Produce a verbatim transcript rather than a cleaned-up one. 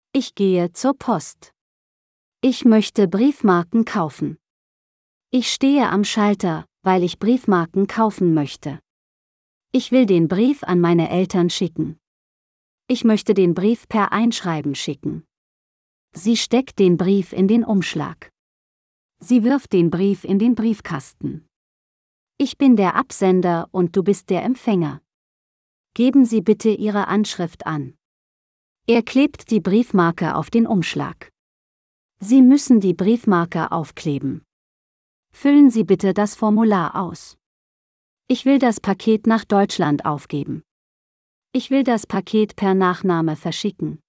Ich gehe zur Post. Ich möchte Briefmarken kaufen. Ich stehe am Schalter, weil ich Briefmarken kaufen möchte. Ich will den Brief an meine Eltern schicken. Ich möchte den Brief per Einschreiben schicken. Sie steckt den Brief in den Umschlag. Sie wirft den Brief in den Briefkasten. Ich bin der Absender und du bist der Empfänger. Geben Sie bitte Ihre Anschrift an. Er klebt die Briefmarke auf den Umschlag. Sie müssen die Briefmarke aufkleben. Füllen Sie bitte das Formular aus. Ich will das Paket nach Deutschland aufgeben. Ich will das Paket per Nachname verschicken.